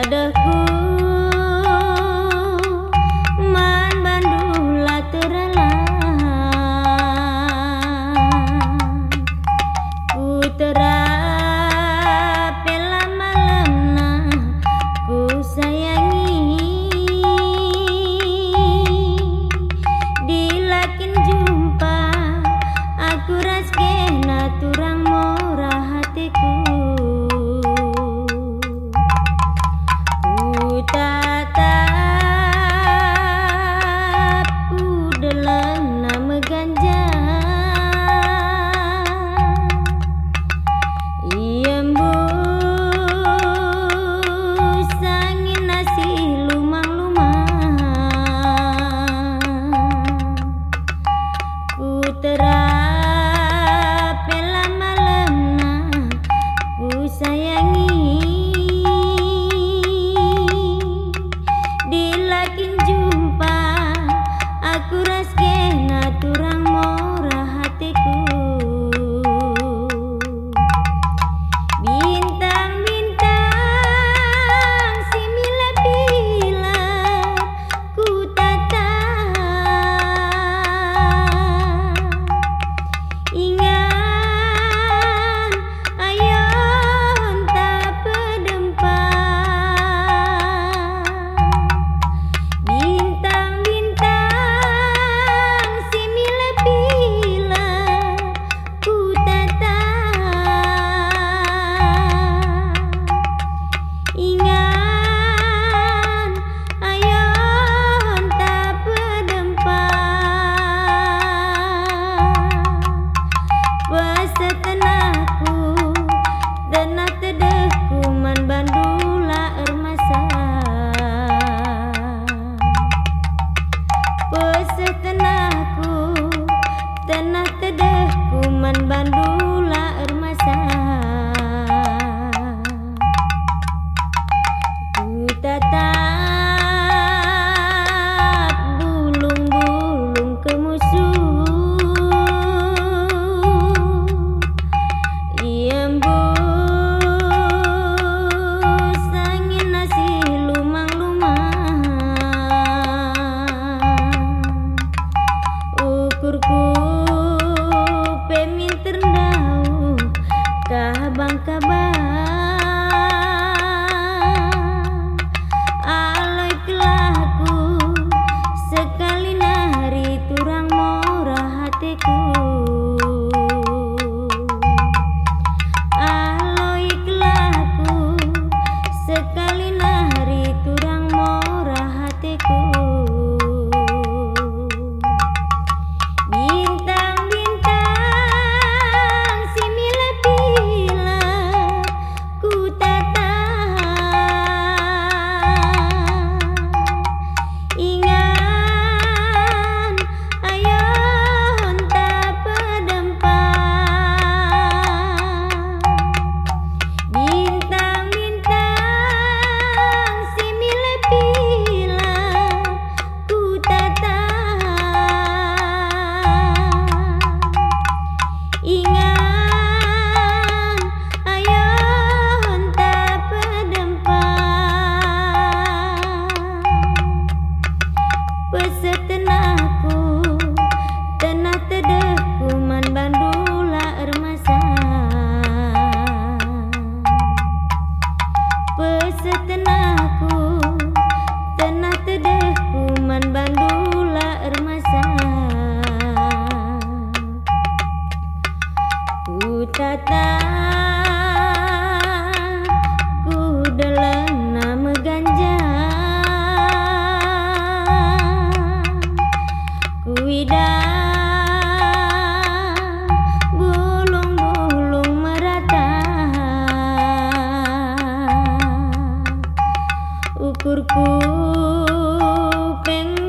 tedehku man bandula teralang ku terapela malamna ku sayangi dilakin jumpa aku raskena turang murah hatiku terapela malamna ku sayangi dilakin jumpa aku raskena turang murah hatiku bintang-bintang si mila-bila ku tata ingat ayon tak pedempat bintang-bintang si mila-bila ku tata ingat ayon tak pedempat pesetenahku tenah tedehku man bandula ermasa pesetenahku tenah tedehku man bandula ermasa ku tatap bulung-bulung kemusuh embus angin nasi lumang-lumang ukurku peminter dau kabang-kabang aloi kelaku sekali nari turang murah hatiku sekali nari turang murah hatiku bintang-bintang si mila-bila ku tata ingat ayon tak pedempat bintang-bintang si mila-bila ku tata ingat ayon tak pedempat pesetenahku tenah tedehku man bandula ermasa pesetenahku tenah tedehku man bandula ermasa ku tata ku dalam nama ganja ku idam bulung-bulung merata ukurku peng